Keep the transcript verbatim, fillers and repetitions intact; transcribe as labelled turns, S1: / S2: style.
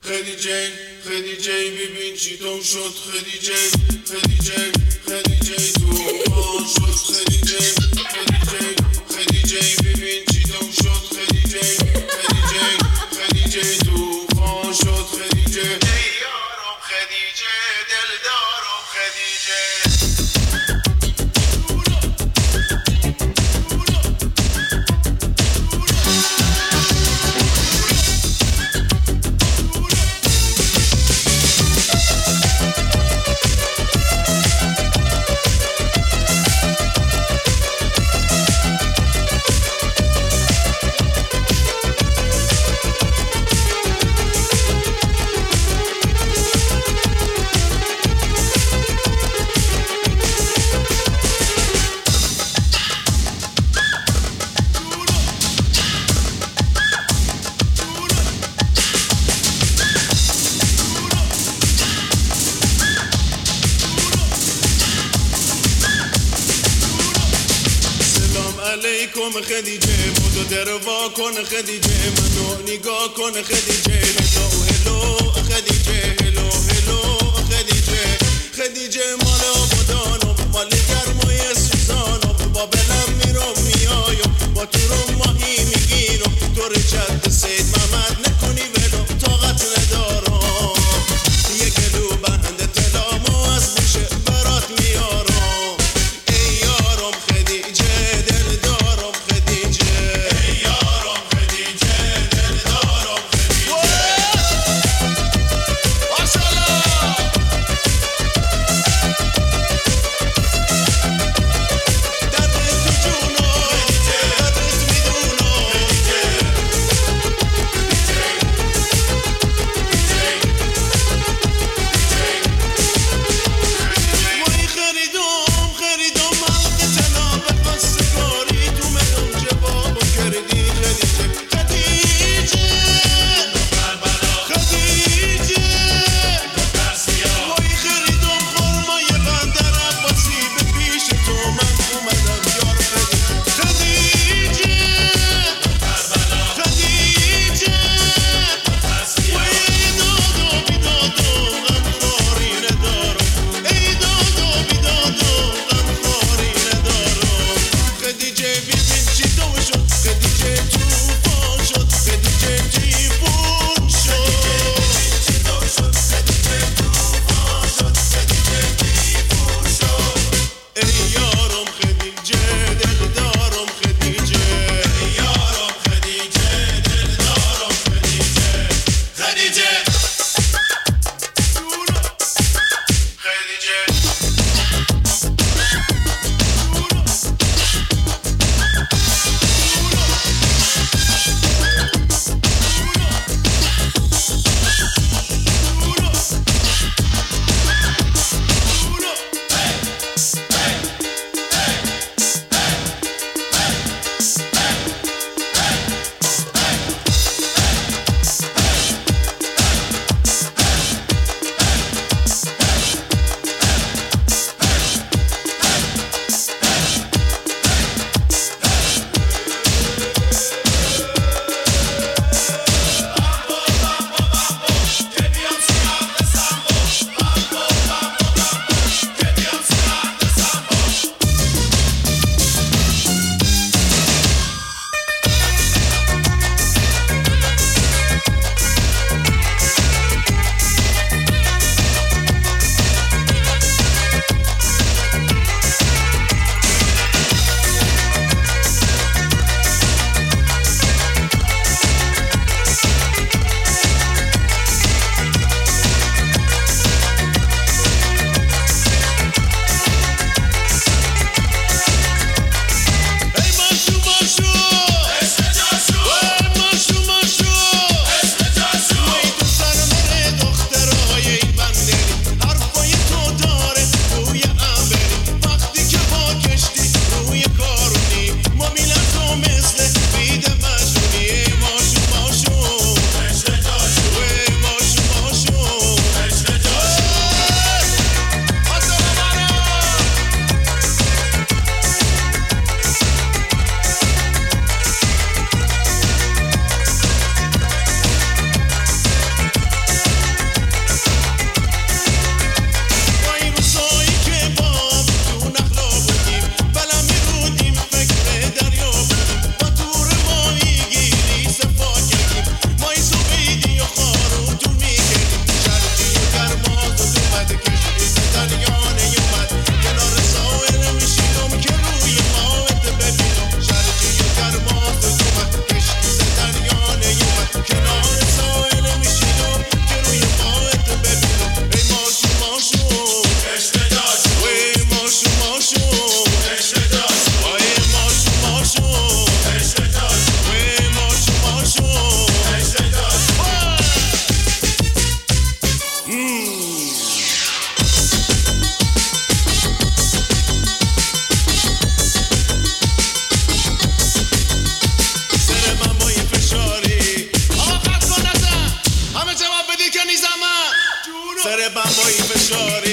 S1: خدیجه خدیجه ببین چی تو شد خدیجه خدیجه خدیجه تو پا شد خدیجه خدیجه خدیجه ببین چی تو شد خدیجه خدیجه خدیجه تو پا شد خدیجه ای یارم خدیجه دلدارم خدیجه علیکم خدیجه بودو در وا کن خدیجه منو نگاه کن خدیجه هلو هلو خدیجه هلو هلو خدیجه خدیجه مال آبادانم مال گرمای سوزانم با بلم میرم میایم با تو رو ماهی میگیرم تو رجد سید محمد نکنی ولو طاقت ندارم یک کلو بند تلامو از بوشه برات میارم ای یارم خدیجه
S2: خدیجه
S1: قلبم با این فشار